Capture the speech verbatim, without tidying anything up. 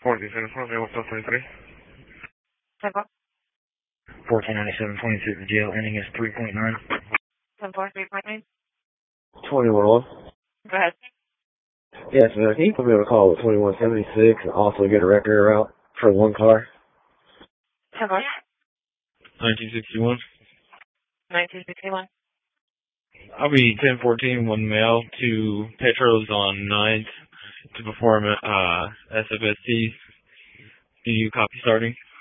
forty-seven, what's twenty-three? ten four. fourteen ninety-seven twenty-two to jail, ending is three point nine. ten four, three point nine. twenty-one one. Go ahead. Yes, man. Can you put me on a call with twenty-one seventy-six and also get a record route for one car? ten four. nineteen sixty-one. nineteen sixty-one. I'll be ten fourteen, one male to Petros on ninth to perform uh, S F S T. Do you copy starting?